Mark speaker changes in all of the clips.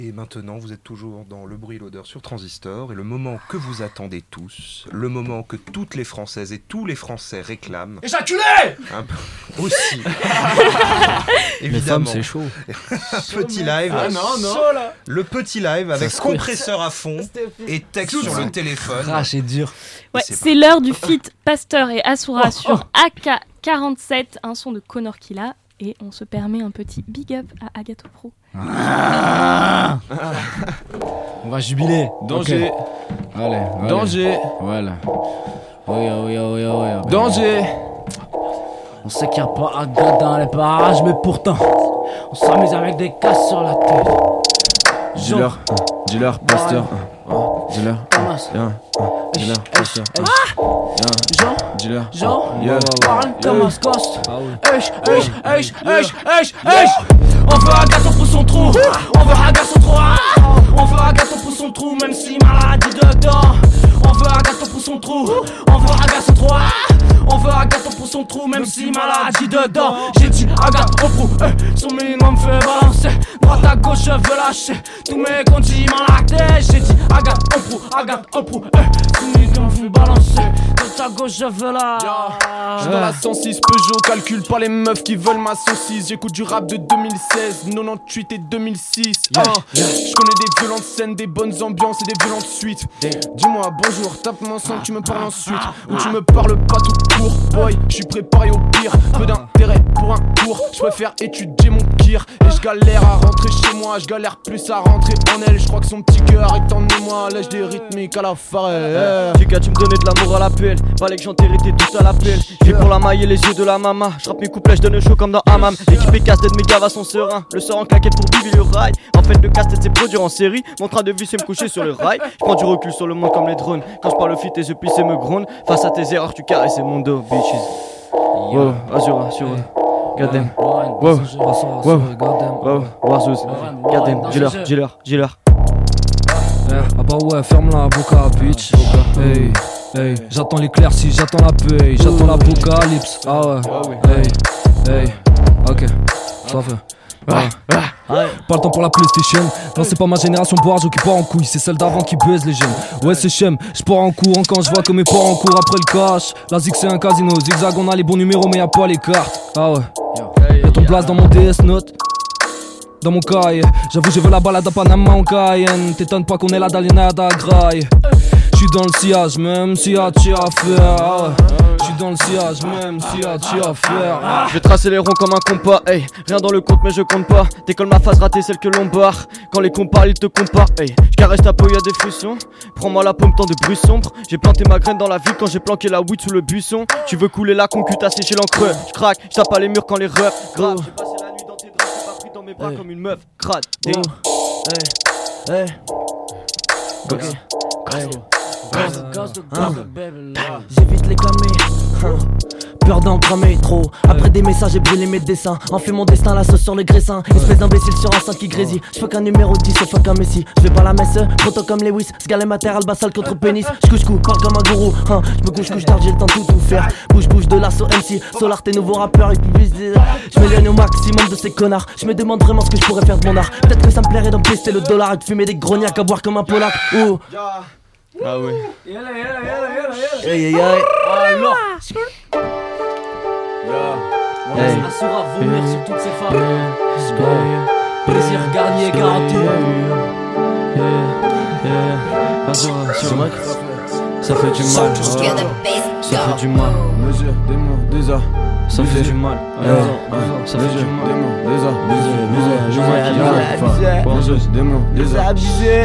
Speaker 1: Et maintenant, vous êtes toujours dans Le Bruit et l'Odeur sur Transistor, et le moment que vous attendez tous, le moment que toutes les Françaises et tous les Français réclament.
Speaker 2: Éjaculé
Speaker 1: Un peu aussi.
Speaker 3: Les femmes, c'est chaud.
Speaker 1: Un petit live.
Speaker 2: Ah non.
Speaker 1: Le petit live avec
Speaker 3: squirt.
Speaker 1: compresseur à fond et texte sur le téléphone.
Speaker 3: Ah, c'est dur.
Speaker 4: Ouais,
Speaker 1: c'est
Speaker 4: c'est l'heure du feat Pasteur et Asura sur AK47, un son de Connor Killa. Et on se permet un petit big up à Agato Pro.
Speaker 3: On va jubiler.
Speaker 2: Danger.
Speaker 3: Okay. Allez.
Speaker 2: Danger.
Speaker 3: Voilà. Oui.
Speaker 2: Danger.
Speaker 3: On sait qu'il n'y a pas Agathe dans les parages, mais pourtant, on s'amuse avec des casses sur la tête.
Speaker 2: Dealer, pasteur. Dealer, pasteur.
Speaker 3: Jean,
Speaker 2: Yeah.
Speaker 3: parle comme un scosse.
Speaker 5: On veut un gâteau pour son trou. On veut un gâteau trop. On veut un gâteau pour son trou, même si maladie dedans. On veut un gâteau pour son trou. On veut un gâteau trop. On veut un gâteau pour son trou, même si maladie dedans. J'ai dit Agathe au prou, son minimum me fait balancer. Droite à gauche, je veux lâcher tous mes condiments lactés. J'ai dit Agathe au prou, son minimum me fait balancer. Droite à gauche, je veux lâcher.
Speaker 2: J'suis dans la 106 Peugeot, calcule pas les meufs qui veulent ma saucisse. J'écoute du rap de 2016, 98 et 2006. J'connais des violentes scènes, des bonnes ambiances et des violentes suites. Dis-moi bonjour, tape mon sang, tu me parles ensuite. Ou tu me parles pas tout court. Boy, j'suis préparé au pire. Peu d'intérêt pour un cours. J'préfère étudier mon kir. Et j'galère à rentrer chez moi, j'galère plus à rentrer en elle. J'crois que son petit cœur est en moi, lèche des rythmiques à la farée.
Speaker 6: Chica, tu me donnais de l'amour à la pelle. Fallait que j'enterrais tout à la pelle. J'ai pour la maille et les yeux de la maman. J'rappe mes couplets, j'donne chaud comme dans Hammam. L'équipe est casse-tête, mes gars sont sereins. Le sort en claquette pour vivre le rail. En fait, le casse-tête c'est produire en série. Mon train de vie c'est me coucher sur le rail. J'prends du recul sur le monde comme les drones. Quand j'parle fit tes épis et me gronde. Face à tes erreurs, tu caresses mon dos, bitches. Wow, Azura, goddamn. Wow, Warzuz, goddamn. Dealer.
Speaker 7: Ah bah ouais, ferme la boca, bitch. Hey, j'attends l'éclaircie, j'attends la paix, j'attends l'apocalypse. Ah ouais, hey, ok, ça fait. Pas le temps pour la PlayStation. Non, c'est pas ma génération bourgeois qui part en couille, c'est celle d'avant qui baise les jeunes. Ouais, c'est chem, j'pars en courant quand je vois que mes parents courent après le cash. La zig c'est un casino, zigzag on a les bons numéros mais y'a pas les cartes. Ah ouais, y'a ton place dans mon DS Note. Dans mon cahier, j'avoue je veux la balade à Panama en Cayenne. T'étonnes pas qu'on est là dans les nada graille. J'suis dans le sillage même s'il y a tire à faire. Ah ouais. J'suis dans le sillage même s'il y a tire à faire.
Speaker 6: Je vais tracer les ronds comme un compas, hey. Rien dans le compte mais je compte pas. Décolle ma phase ratée, celle que l'on barre. Quand les comparent ils te comparent, hey. J'caresse ta peau y'a des frissons. Prends-moi la paume tant de bruit sombre. J'ai planté ma graine dans la ville quand j'ai planqué la weed sous le buisson. Tu veux couler la concu, t'as séché l'encre. J'craque, j'tape pas les murs quand les refs grave. J'ai passé la nuit dans tes draps, j'ai pas pris dans mes bras comme une meuf. Crade, hey. Ok.
Speaker 5: J'évite les clamés. Peur d'en cramer trop. Après des messages j'ai brûlé mes dessins. En fait mon destin la sauce sur les graissins. Espèce d'imbécile sur un sein qui grésille. J'fais qu'un numéro 10 au fuck un messi. J'vais pas la messe, proto comme Lewis. Sgalé ma terre, albasal contre pénis. J'couche parle comme un gourou. J'me couche tard, j'ai le temps de tout faire. Bouge de l'assaut MC. Solar tes nouveaux rappeurs et puis j'm'éloigne au maximum de ces connards. J'me demande vraiment ce que j'pourrais faire de mon art. Peut-être que ça me plairait d'en pester le dollar et de fumer des grognacs à boire comme un polac.
Speaker 6: Ah ouais.
Speaker 5: Hey.
Speaker 6: Alors.
Speaker 5: Asura vomir sur toutes ces femmes. Plaisir Garnier garanti.
Speaker 6: Ça fait du mal. Ça fait du mal.
Speaker 2: Mesure, démon, déjà.
Speaker 6: Ça fait du mal. Ça fait du mal.
Speaker 2: Démon, déjà.
Speaker 6: Abusé.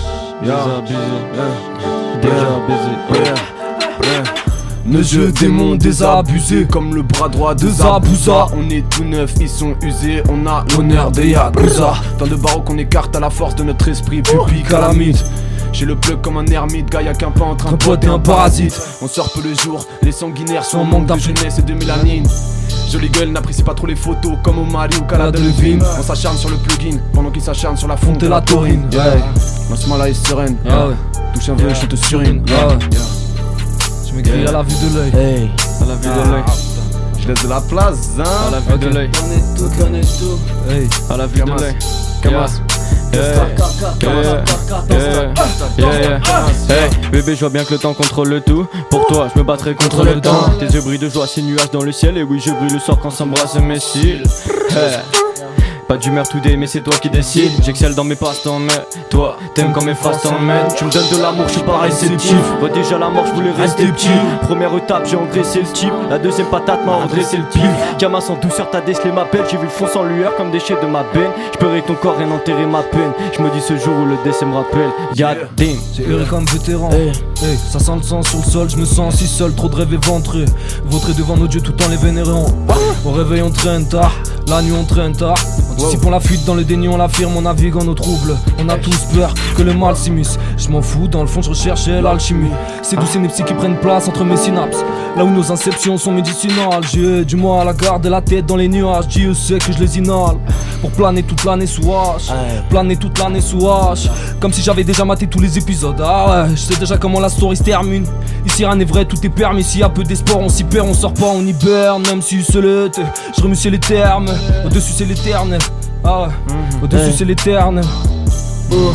Speaker 2: Mesure, démon, désabusé. Comme le bras droit de Zabuza. On est tout neuf, ils sont usés. On a l'honneur des Yakuza. Tant de barreaux qu'on écarte à la force de notre esprit. Pupille calamite. J'ai le plug comme un ermite, gars y'a qu'un pas entre un pote et un parasite. On sort peu le jour, les sanguinaires sont en manque de jeunesse et de mélanine. Jolie gueule, n'apprécie pas trop les photos comme au Mali ou Canada Levine. On s'acharne sur le plugin pendant qu'il s'acharne sur la fonte et la taurine. Ma smala est sereine, touche un peu, je te surine.
Speaker 7: Je m'écris à la vue de l'œil.
Speaker 6: À la vue de l'œil.
Speaker 2: Je laisse de la place, hein.
Speaker 6: À la vue de l'œil.
Speaker 5: Connais tout.
Speaker 7: Hey,
Speaker 6: à la vue de l'œil.
Speaker 2: Camas.
Speaker 6: Hey, bébé, je vois bien que le temps contrôle le tout. Pour toi, je me battrai contre le temps. Tes yeux brillent de joie, ces nuages dans le ciel. Et oui, je brille le soir quand s'embrassent mes cils. Hey. Pas d'humeur today, mais c'est toi qui décides. J'excelle dans mes passe-temps, mais toi, t'aimes quand mes faces t'emmènent. Tu me donnes de l'amour, je suis pas réceptif. Vois déjà la mort, je voulais rester petit. Première étape, j'ai engraissé le type. La deuxième patate m'a redressé le pif. Gamin sans douceur, t'as décelé ma pelle. J'ai vu le fond sans lueur comme déchet de ma peine. J'pleurais ton corps et enterrer ma peine. Je me dis ce jour où le décès me rappelle. God damn.
Speaker 7: C'est heureux comme vétéran. Hey, ça sent le sang sur le sol, je me sens si seul, trop de rêves éventrés. Vautrés devant nos dieux tout en les vénérant. Au réveil on traîne tard, la nuit on traîne tard. Anticipons la fuite dans le déni, on l'affirme, on navigue en nos troubles. On a tous peur que le mal s'immisce. Je m'en fous, dans le fond je recherchais l'alchimie. C'est tous ces nipsies qui prennent place entre mes synapses. Là où nos inceptions sont médicinales. J'ai du mal à garder la tête dans les nuages. Dieu sait que je les inhale. Pour planer toute l'année sous H. Planer toute l'année sous H. Comme si j'avais déjà maté tous les épisodes. Ah ouais, je sais déjà comment la story se termine. Ici rien n'est vrai, tout est permis. S'il y a peu d'espoir, on s'y perd, on sort pas, on hiberne. Même si c'est l'été, je remue les termes. Au-dessus c'est l'éternel. Ah ouais, au-dessus c'est l'éternel.
Speaker 5: Oh,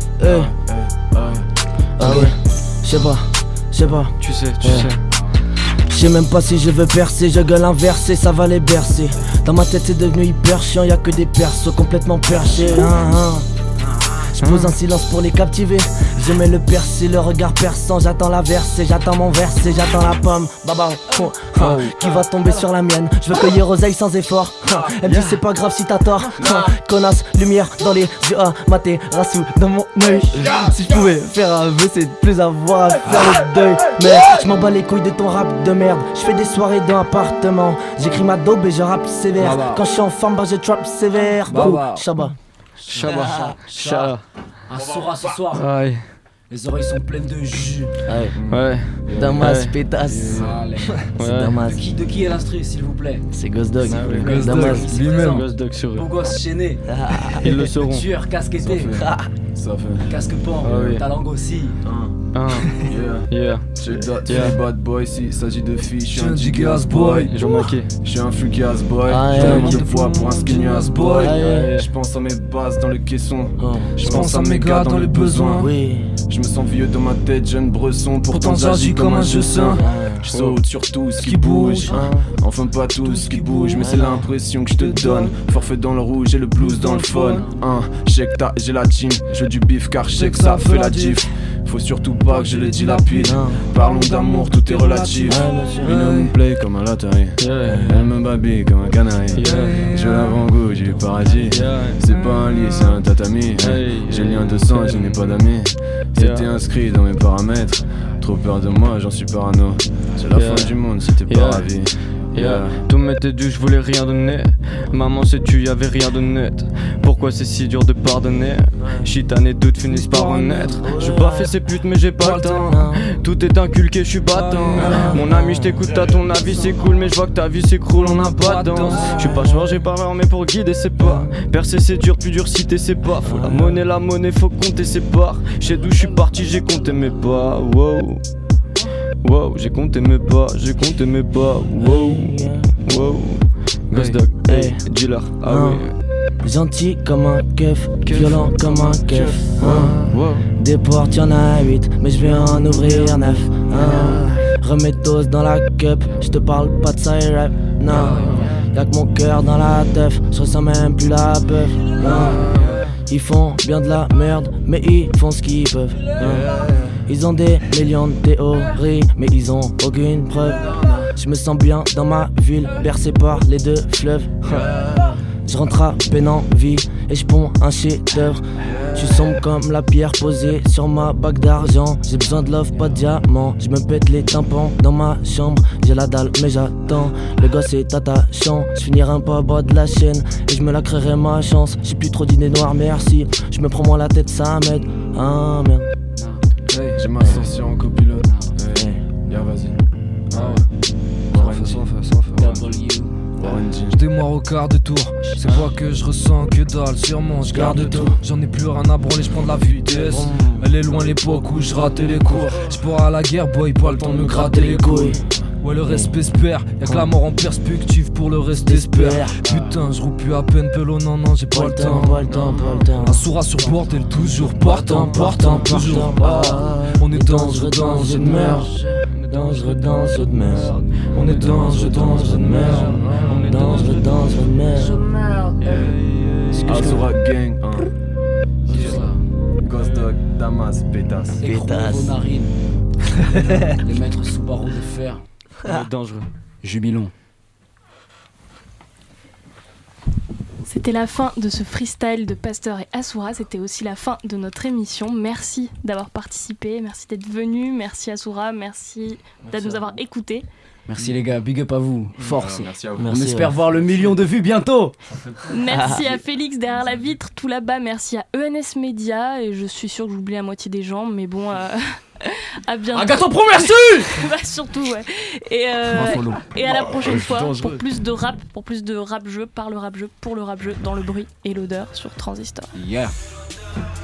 Speaker 5: ah ouais, j'sais pas.
Speaker 6: Tu sais.
Speaker 5: J'sais même pas si je veux percer, je gueule inversé, ça va les bercer. Dans ma tête c'est devenu hyper chiant, y'a que des persos complètement perchés. Je pose un silence pour les captiver. Je mets le persil, le regard perçant. J'attends la versée, j'attends mon verset, j'attends la pomme. Baba, qui va tomber sur la mienne. Je veux cueillir oseille sans effort. Elle me dit c'est pas grave si t'as tort. Connasse, lumière dans les yeux, maté, rassou dans mon œil. Si je pouvais faire un vœu, c'est de plus avoir à faire le deuil. Mais je m'en bats les couilles de ton rap de merde. Je fais des soirées dans appartement. J'écris ma daube et je rappe sévère. Quand je suis en forme, bah je trap sévère. Shabba.
Speaker 3: Asura ce soir.
Speaker 6: Aïe.
Speaker 3: Les oreilles sont pleines de jus.
Speaker 6: Ouais.
Speaker 5: Damas, pétasse. C'est Damas.
Speaker 3: De qui est l'instru, s'il vous plaît?
Speaker 5: C'est Ghost Dog.
Speaker 7: Ghost
Speaker 5: Damas.
Speaker 7: Dog lui-même.
Speaker 6: Ghost Dog sur eux.
Speaker 3: Beau gosse chaîné.
Speaker 6: Ils le sauront.
Speaker 3: Tueur, casquetté.
Speaker 2: Ça fait.
Speaker 3: Casque pan.
Speaker 6: Ah oui.
Speaker 3: Ta langue aussi.
Speaker 6: Yeah.
Speaker 2: J'ai bad boy, s'il s'agit de filles, je suis un
Speaker 7: jiggy ass boy.
Speaker 6: J'en manquais.
Speaker 2: Je suis un freaky ass boy,
Speaker 5: Ah,
Speaker 2: je
Speaker 5: yeah.
Speaker 2: manque de poids pour un skinny ass boy.
Speaker 5: Ah, yeah.
Speaker 2: Je pense à mes bases dans le caisson.
Speaker 7: Je pense à mes gars dans le besoin.
Speaker 5: Oui.
Speaker 2: Je me sens vieux dans ma tête, jeune bresson. Pourtant j'agis comme un jeu sain. Je saute sur tout ce qui bouge. Enfin pas tout ce qui bouge, mais c'est l'impression que je te donne. Forfait dans le rouge et le blues dans le fun. Je sais que j'ai la team, je veux du bif car je sais que ça fait la diff. Faut surtout pas que je le dilapide. Parlons d'amour, tout est relatif. Une me plaît comme un lottery. Elle me babille comme un canari. Je l'avant-goût du paradis. C'est pas un lit, c'est un tatami. J'ai lien de sang, je n'ai pas d'amis. C'était inscrit dans mes paramètres. Trop peur de moi, j'en suis parano. C'est la fin du monde si t'es pas ravi.
Speaker 6: Tout m'était dû, je voulais rien donner. Maman sais-tu, y'avait rien de net. Pourquoi c'est si dur de pardonner? Chitane et doutes finissent par renaître. J'ai pas fait ces putes mais j'ai pas le temps. Tout est inculqué, je suis battant. Mon ami, je t'écoute, à ton avis c'est cool, mais je vois que ta vie s'écroule, on n'a pas de danse. Je suis pas joueur, j'ai pas armé pour guider, c'est pas. Percer c'est dur, plus dur citer c'est pas. Faut la monnaie, faut compter ses parts. J'sais d'où je suis parti, j'ai compté mes pas. Wow, j'ai compté mes pas, wow. Ghost Dog, hey, dealer, ah oui.
Speaker 5: Gentil comme un keuf, violent comme un keuf. Des portes y'en a 8, mais je vais en ouvrir 9. Remets dose dans la cup, je te parle pas de ça et rap, non. Y'a que mon cœur dans la teuf, je ressens même plus la bœuf. Ils font bien de la merde, mais ils font ce qu'ils peuvent. Ils ont des millions de théories, mais ils ont aucune preuve. Je me sens bien dans ma ville, bercé par les deux fleuves. Je rentre à peine en vie et je ponds un chef-d'œuvre. Je suis sombre comme la pierre posée sur ma bague d'argent. J'ai besoin de love, pas de diamant. Je me pète les tympans dans ma chambre. J'ai la dalle mais j'attends. Le gosse est attachant. Je finirai un peu à bas de la chaîne et je me la créerai ma chance. J'ai plus trop d'idées noires, merci. Je me prends moins la tête, ça m'aide. Ah merde.
Speaker 2: J'ai ma session en copilote. Vas-y.
Speaker 7: Je démarre au quart de tour. C'est pas que je ressens que dalle, sûrement je garde tout. J'en ai plus rien à branler, je prends de la vitesse. Elle est loin l'époque où je ratais les cours. Je pars à la guerre, boy, pas le temps de me gratter les couilles. Ouais, le respect se perd, y'a que la mort en perspective pour le reste espère. Putain, je roule plus à peine, pélo, non, j'ai pas le temps. Assoura sur bordel, toujours partant, toujours pas. On est dangereux de merde.
Speaker 5: Dangereux de merde. On est dangereux de merde. On est dangereux de merde.
Speaker 2: Azura Gang, Ghost Dog, Damas, Pétasse.
Speaker 3: Vos narines. Les maîtres sous barreaux de fer.
Speaker 6: On est dangereux.
Speaker 3: Jubilons.
Speaker 4: C'était la fin de ce freestyle de Pasteur et Assoura. C'était aussi la fin de notre émission. Merci d'avoir participé, merci d'être venu, merci Assoura, merci de nous avoir écoutés.
Speaker 3: Merci les gars, big up à vous, force.
Speaker 2: Merci à vous.
Speaker 3: On espère voir le million de vues bientôt.
Speaker 4: Merci à Félix derrière la vitre, tout là-bas. Merci à ENS Media. Et je suis sûre que j'oublie la moitié des gens, mais bon, à bientôt.
Speaker 3: Agathon Pro, merci.
Speaker 4: Bah, surtout, ouais. Et à la prochaine fois pour plus de rap jeu, par le rap jeu, pour le rap jeu, dans le bruit et l'odeur sur Transistor.
Speaker 3: Yeah.